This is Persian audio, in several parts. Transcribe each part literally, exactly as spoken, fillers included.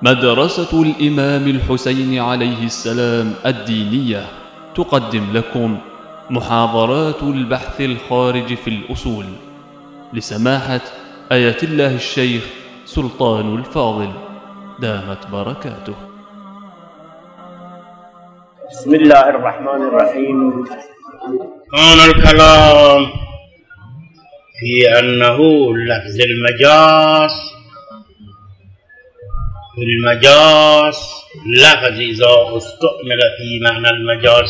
مدرسة الإمام الحسين عليه السلام الدينية تقدم لكم محاضرات البحث الخارج في الأصول لسماحة آية الله الشيخ سلطان الفاضل دامت بركاته. بسم الله الرحمن الرحيم. كان الكلام في أنه لفظ المجاز في المجاز لفظ إذا استعمل في معنى المجاز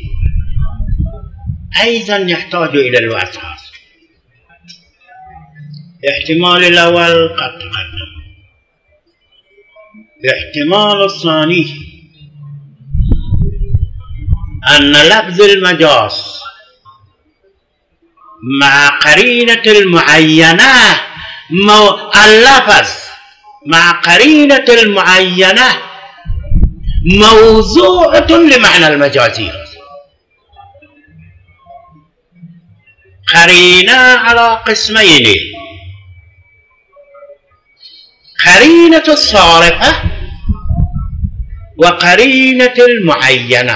أيضا يحتاج إلى الوسط. احتمال الأول قد تقدم. احتمال الثاني أن لفظ المجاز مع قرينة المعينة مو اللفظ مع قرينة المعينة موضوعة لمعنى المجازي. قرينة على قسمين: قرينة الصارفة وقرينة المعينة.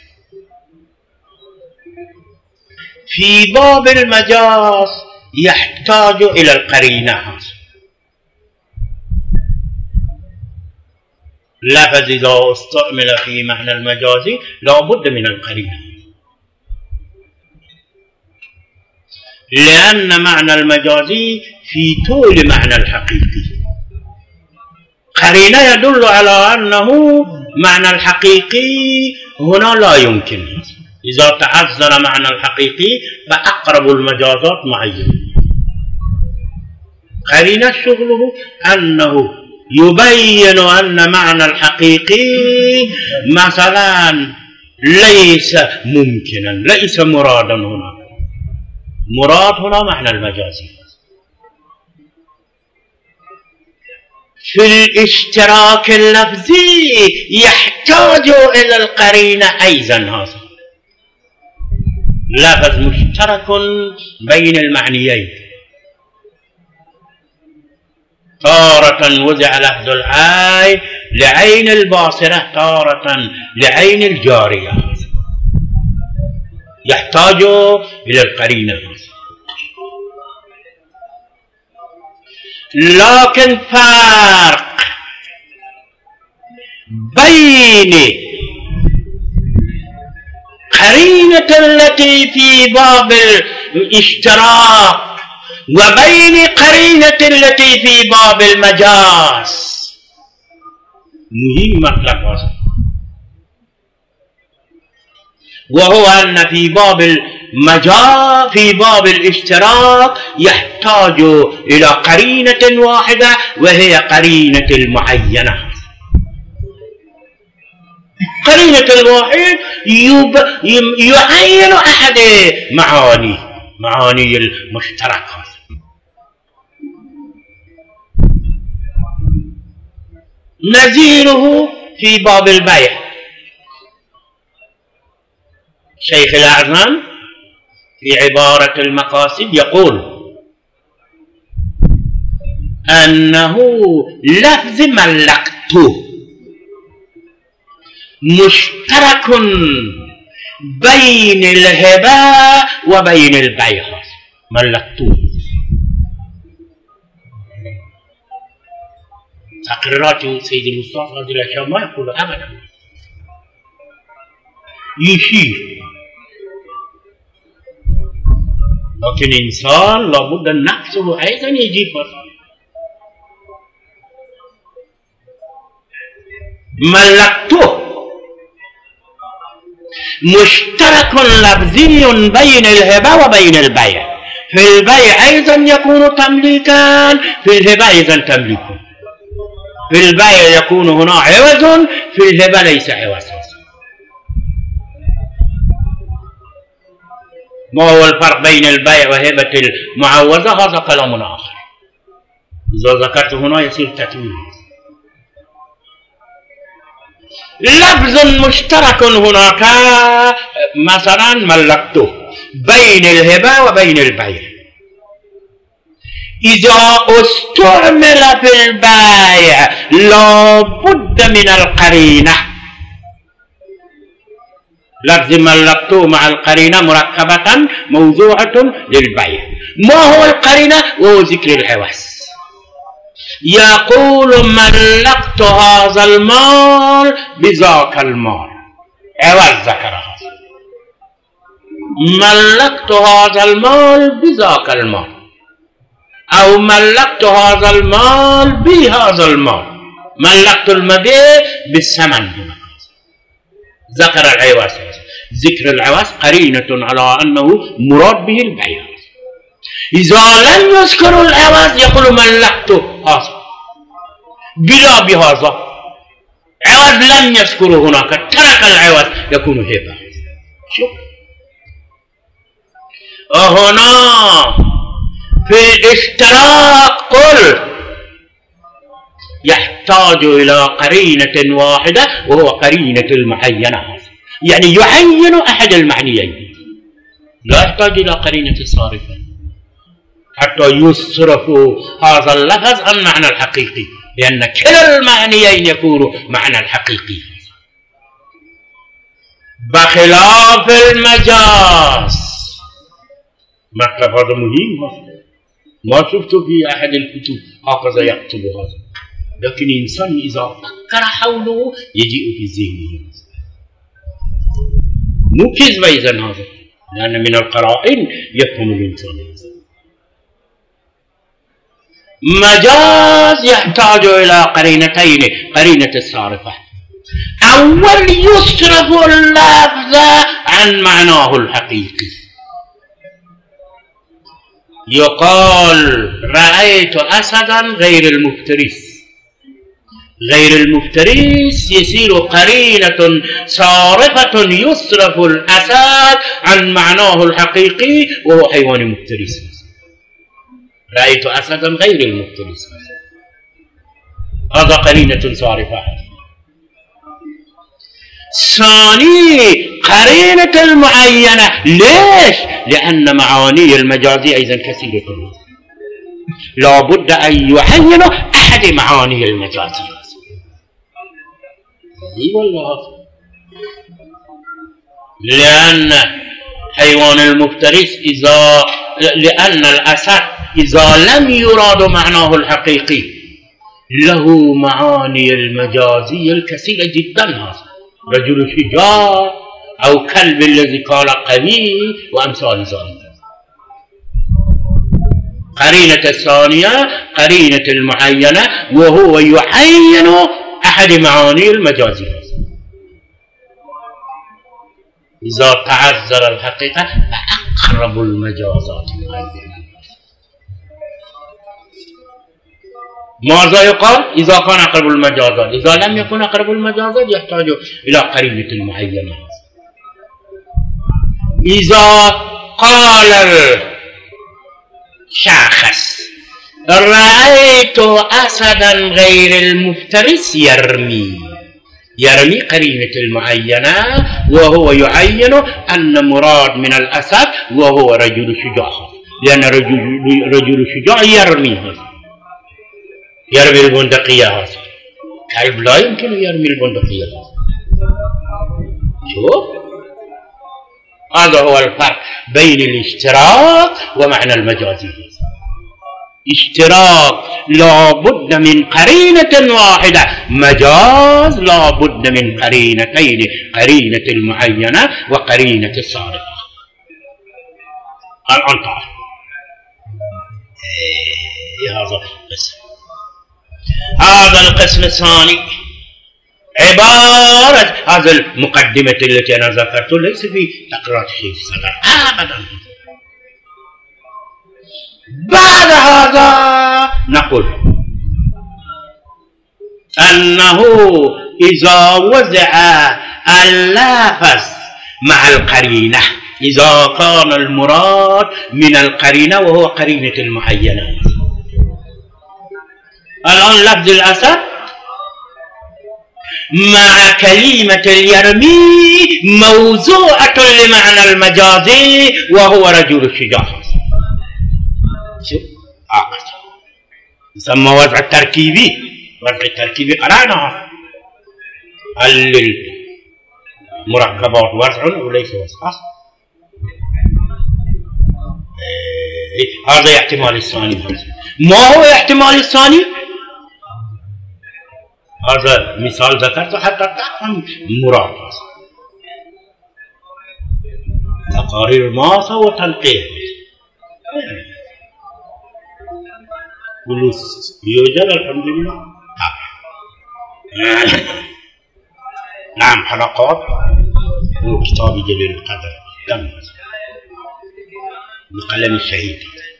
في باب المجاز يحتاج إلى القرينة. لفظ إذا استعمل في معنى المجاز لا بد من القرينة، لأن معنى المجازي في طول معنى الحقيقي. قرينة يدل على أنه معنى الحقيقي هنا لا يمكن. إذا تعذر معنى الحقيقي فأقرب المجازات معينة. قرينة شغله أنه يبين أن معنى الحقيقي مثلا ليس ممكنا، ليس مرادا هنا. مراد هنا معنى المجازي. في الاشتراك اللفظي يحتاج إلى القرينة أيضا. هذا لفظ مشترك بين المعنيين. تارة وضع لفظ العين لعين الباصرة، تارة لعين الجارية. يحتاج إلى القرينة. لكن فرق بين قرينة التي في باب الاشتراك وبين قرينة التي في باب المجاز مهم مطلق، وهو أن في باب المجاز في باب الاشتراك يحتاج إلى قرينة واحدة وهي قرينة المعينة. قرينة الواحد يعين أحد معاني معاني المشتركة. نظيره في باب البيع. شيخ الأعظم في عبارة المقاصد يقول أنه لفظ ملكته مشترك بين الهبة وبين البيع. ملكته تقريرات سيد الأستاذ هذه الأشياء ما يقول أبدا، يشير. لكن إنسان لابد أن نفسه أيضا يجيب ملكته مشترك لفظي بين الهبة وبين البيع. في البيع أيضا يكون تمليكا، في الهبة أيضا تمليكا. في البيع يكون هنا عوض، في الهبة ليس عوض. ما هو الفرق بين البيع وهبة المعوضة؟ هذا كلام آخر. إذا ذكرت هنا يصير تتويل. لفظ مشترك هناك مثلا ملكته بين الهبة وبين البيع. إذا استعمل في البيع لا بد من القرينة. لفظ ملكته مع القرينة مركبة موضوعة للبيع. ما هو القرينة؟ وهو ذكر العوض. يقول ملكت هذا المال بذاك المال، عوض ذكرها. ملكت هذا المال بذاك المال، أو ملكت هذا المال بهذا المال. ملكت المبيع بالثمن، ذكر العوض. ذكر العوض قرينة على أنه مراد به البيع. إذا لم يذكر العوض يقول ملكت هذا بلا بهذا، عوض لم يذكره هناك، ترك العوض، يكون هبة. شوف هنا في الاشتراك قل يحتاج إلى قرينة واحدة وهو قرينة المعينة، يعني يعين أحد المعنيين، لا يحتاج إلى قرينة صارفة حتى يصرف هذا اللفظ عن معنى الحقيقي، لأن كلا المعنيين يكون معنى الحقيقي. بخلاف المجاز، مطلب هذا مهم، ما شفت في أحد الكتب هكذا يكتب هذا، لكن إنسان إذا فكر حوله يجيء في ذهنه. مو كذب إذن هذا، لأن من القرائن يفهم الإنسان. مجاز يحتاج إلى قرينتين، قرينة الصارفة. أول يصرف اللفظ عن معناه الحقيقي، يقال رأيت أسدا غير المفترس. غير المفترس يصير قرينة صارفة يصرف الأسد عن معناه الحقيقي وهو حيوان مفترس. رأيت أسدا غير المفترس، هذا قرينة صارفة. ثاني قرينة المعينة. ليش؟ لأن معاني المجازي أيضا كثيرة، لا بد أن يعين أحد معاني المجازي. اي والله، لأن حيوان المفترس إذا لأن الأسد إذا لم يراد معناه الحقيقي له معاني المجازية الكثيرة جدا. هذا رجل شجاع أو كلب الذي قال قوي وأمثال ذلك. قرينة الثانية قرينة المعينة، وهو يعين أحد معاني المجازي. إذا تعذر الحقيقة فأقرب المجازات. ماذا يقال؟ إذا كان أقرب المجازات. إذا لم يكن أقرب المجازات يحتاج إلى قرينة المعينة. إذا قال الشخص رأيت أسدا غير المفترس يرمي، يرمي قرينة المعينة، وهو يعين أن مراد من الأسد وهو رجل شجاع، لأن رجل, رجل شجاع يرمي هذا، يرمي البندقية هذا. كلب لا يمكن يرمي البندقية هذا. شوف، هذا هو الفرق بين الاشتراك ومعنى المجازي. اشتراك لا بد من قرينة واحدة، مجاز لا بد من قرينتين، قرينة المعينة وقرينة الصارفة. الآن تعال هذا القسم. هذا القسم الثاني عبارة هذا المقدمة التي أنا ذكرت ليس في تقرار شيء صدر أبدا. بعد هذا نقول أنه إذا وضع اللافظ مع القرينة، إذا كان المراد من القرينة وهو قرينة المعينة. الآن لفظ الأسد مع كلمة اليرمي موضوعة لمعنى المجازي وهو رجل الشجاع. شوف آه. يسمى وضع التركيبي. وضع التركيبي قرأناها. هل المركبات وضع وليس وضع؟ هذا احتمال الثاني. ما هو احتمال الثاني؟ هذا مثال ذكرته حتى تفهم المراد. تقارير ماسة وتنقيح فلوس يوجد الحمد لله. نعم حلقات وكتاب جليل القدر تم بقلم الشهيد.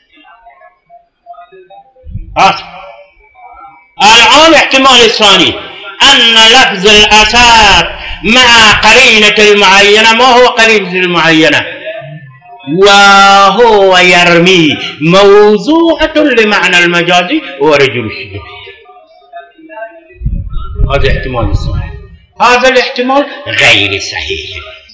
الآن احتمال الثاني أن لفظ الأسات مع قرينة المعينة. ما هو قرينة المعينة؟ وهو يرمي موضوعة لمعنى المجازي ورجل الشبه. هذا احتمال الثاني. هذا الاحتمال غير صحيح.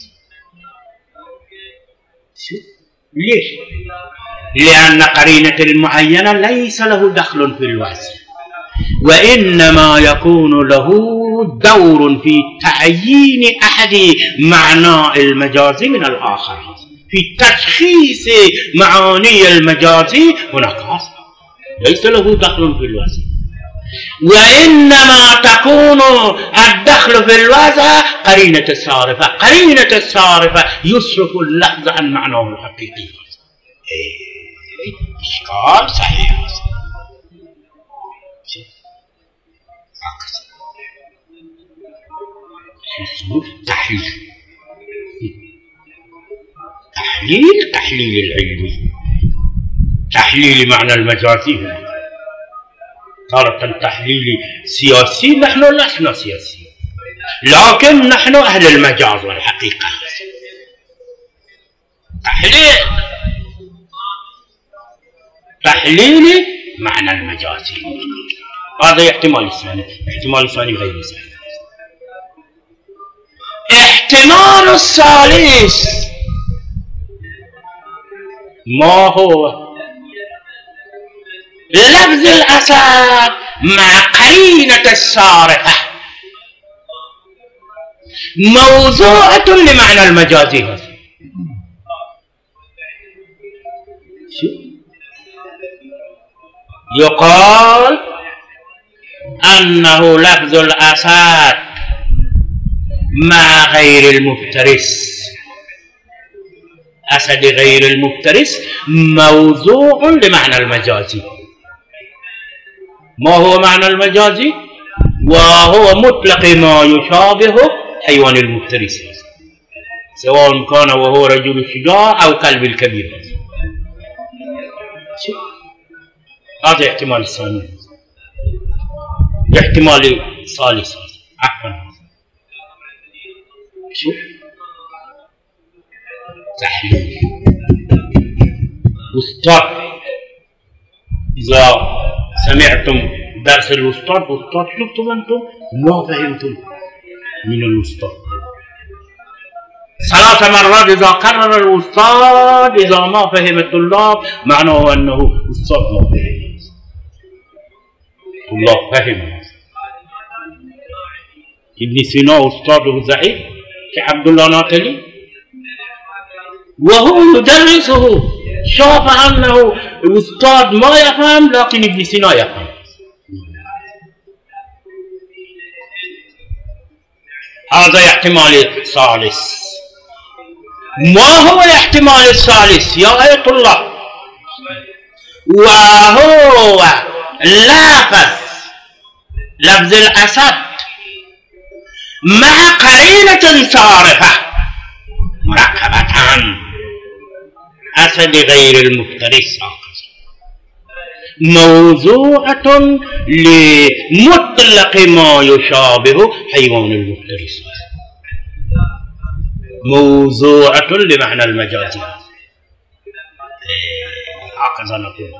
ليش؟ لأن قرينة المعينة ليس له دخل في الوصف، وإنما يكون له دور في تعيين أحد معنى المجازي من الآخر، في تشخيص معاني المجازي هناك ليس له دخل في الوصف، وإنما تكون الدخل في الوضع قرينة الصارفة. قرينة الصارفة يصرف اللفظ عن معناه الحقيقي. إشكال صحيح. تحليل تحليل تحليل العلمي، تحليل معنى المجازي. تارة تحليل سياسي. نحن لسنا سياسيين، لكن نحن أهل المجاز والحقيقة. تحليل تحليل معنى المجازي. هذا احتمال الثاني. احتمال الثاني غير صحيح. احتمال الثالث ما هو؟ لفظ الأسات مع قرينة الصارفة موضوعة لمعنى المجازي. يقال أنه لفظ الأسات مع غير المفترس. أسد غير المفترس موضوع لمعنى المجازي. ما هو معنى المجازي؟ وهو مطلق ما يشابه حيوان المفترس، سواء كان وهو رجل الشجاع أو كلب الكبير. هذا احتمال الثاني. احتمال ثالث عفوا شوف تحليل. أستاذ إذا سمعتم درس الأستاذ أستاذ شفتم أنتم ما فهمتم من الأستاذ. ثلاث مرات إذا كرر الأستاذ إذا ما فهم الطلاب معناه أنه أستاذ ما فهم. الطلاب فهم. ابن سينا أستاذه ضعيف كعبد الله ناقلي وهو يدرسه، شاف أنه الأستاذ ما يفهم لكن ابن سينا يفهم. هذا احتمال الثالث. ما هو الاحتمال الثالث يا أيها الله؟ وهو لفظ لفظ الأسد مع قرينة صارفة مركبة أسد غير المفترس موضوعة لمطلق ما يشابه حيوان المفترس، موضوعة لمعنى المجاز. هكذا نقول.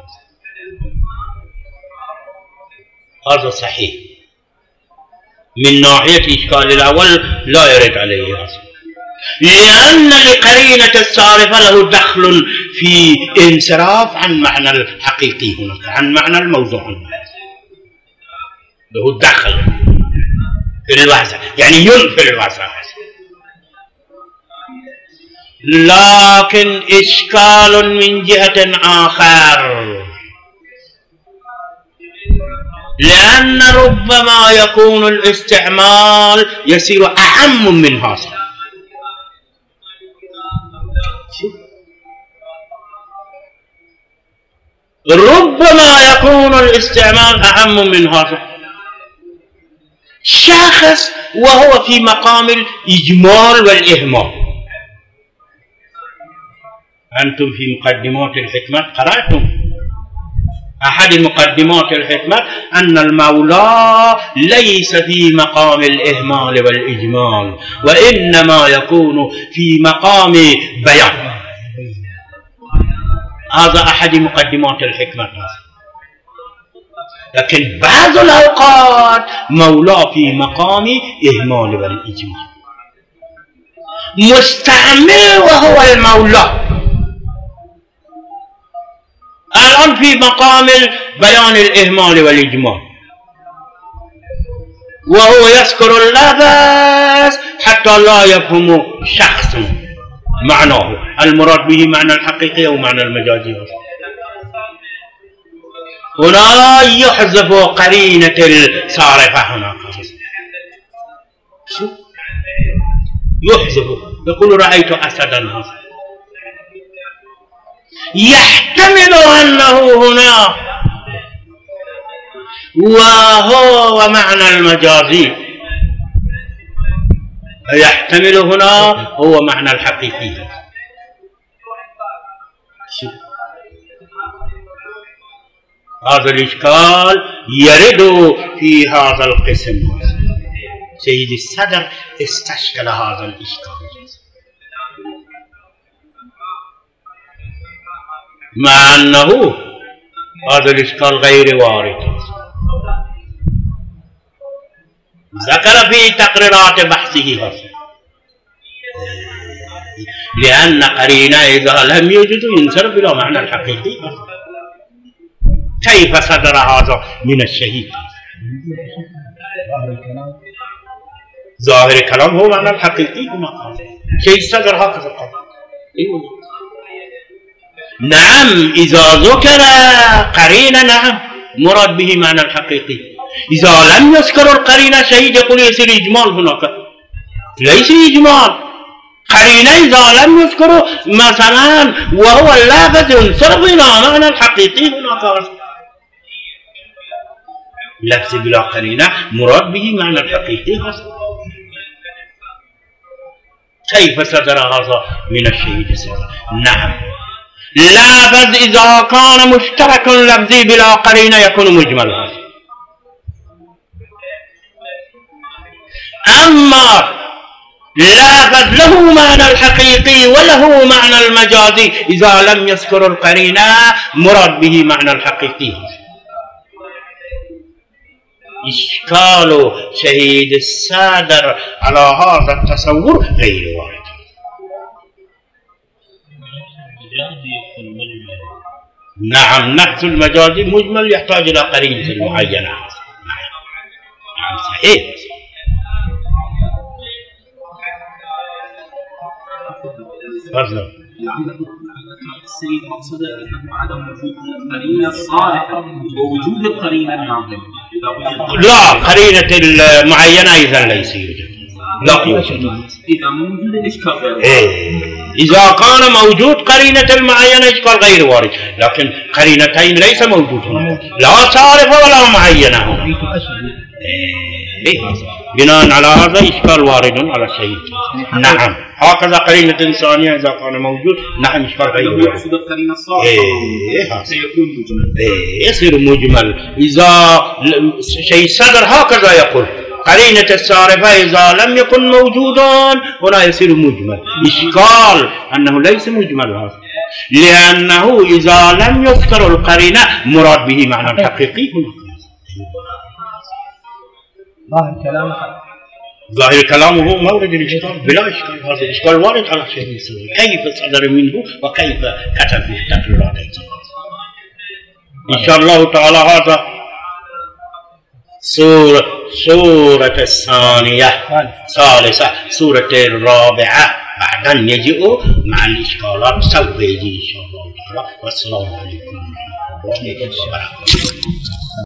هذا صحيح من ناحية إشكال الأول لا يرد عليه هذا، لأن لقرينة الصارفة له دخل في انصراف عن معنى الحقيقي هناك، عن معنى الموضوع. له دخل في الوسط، يعني ينفي الوسط. لكن إشكال من جهة آخر، لأن ربما يكون الاستعمال يصير أعم من هذا. ربما يكون الاستعمال أعم من هذا. شخص وهو في مقام الإجمال والإهمال. أنتم في مقدمات الحكمة قرأتم أحد مقدمات الحكمة أن المولى ليس في مقام الإهمال والإجمال، وإنما يكون في مقام بيان. هذا أحد مقدمات الحكمة. لكن بعض الأوقات مولى في مقام إهمال والإجمال، مستعمل وهو المولى الآن في مقام بيان الإهمال والإجمال، وهو يذكر اللفظ حتى لا يفهم شخص معناه، المراد به معنى الحقيقي أو معنى المجازي. هنا يحذف قرينة الصارفة، هناك يحذف، يقول رأيت أسدا، يحتمل أنه هنا وهو معنى المجازي، يحتمل هنا هو معنى الحقيقي. هذا الإشكال يرد في هذا القسم. سيد الصدر استشكل هذا الإشكال، مع أنه هذا الإشكال غير وارد. ذكر في تقريرات بحثه هذا، لأن قرينة إذا لم يوجد ينصرف إلى معنى الحقيقي. كيف صدر هذا من الشهيد؟ ظاهر الكلام هو معنى الحقيقي، شيء صدر هكذا قال. نعم إذا ذكر قرينة نعم مراد به معنى الحقيقي. إذا لم يذكر القرينة شهيد يقول يصير إجمال هناك، ليس إجمال. قرينة إذا لم يذكر مثلا وهو اللافظ ينصرف إلى معنى الحقيقي هناك. لفظ بلا قرينة مراد به معنى الحقيقي. كيف صدر هذا من الشهيد صدر؟ نعم لفظ إذا كان مشترك لفظي بلا قرينة يكون مجمل. أما لفظ له معنى الحقيقي وله معنى المجازي إذا لم يذكر القرينة مراد به معنى الحقيقي. إشكال شهيد الصدر على هذا التصور غير وارد. نعم نفس المجازي مجمل يحتاج إلى قرينة معينة. نعم صحيح. فضلا السيد مقصده انه عدم وجود القرينه الصالحه ووجود القرينه الناقله. لا قرينه المعينه اذا ليس يوجد. لا يوجد. اذا موجود الاشكال إيه. اذا كان موجود قرينه المعينه اشكال غير وارد، لكن قرينتين ليس موجودون، لا صارفه ولا معينه. إيه. بناء على هذا إشكال وارد على الشيء. نعم هكذا قرينة إنسانية إذا كان موجود نعم إشكال غير وارد. يقصد القرينة الصالحة إيه سيكون مجمل. إيه يصير مجمل إذا شيء صدر هكذا يقول قرينة الصارفة إذا لم يكن موجودا هنا يصير مجمل. إشكال أنه ليس مجمل هذا، لأنه إذا لم يذكر القرينة مراد به معنى الحقيقي هنا. ظاهر كلامه ظاهر كلامه مورد الإشكال بلا إشكال. هذا الإشكال وارد على شيء يسوي. كيف صدر منه وكيف كتب في تقريرات. إن شاء الله تعالى هذا سورة سورة الثانية ثالثة سورة الرابعة بعدا يجيء مع الإشكالات سوف يجي إن شاء الله تعالى. والسلام عليكم ورحمة الله وبركاته.